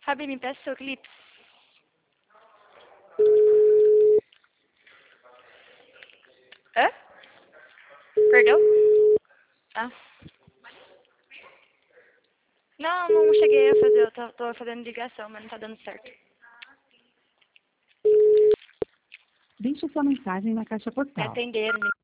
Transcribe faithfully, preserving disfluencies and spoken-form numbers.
Fabi, me empresta seu clipe. Hã? Perdão? Ah. Não, não cheguei a fazer, eu tô, tô fazendo ligação, mas não tá dando certo. Deixe sua mensagem na caixa Me postal. atenderam,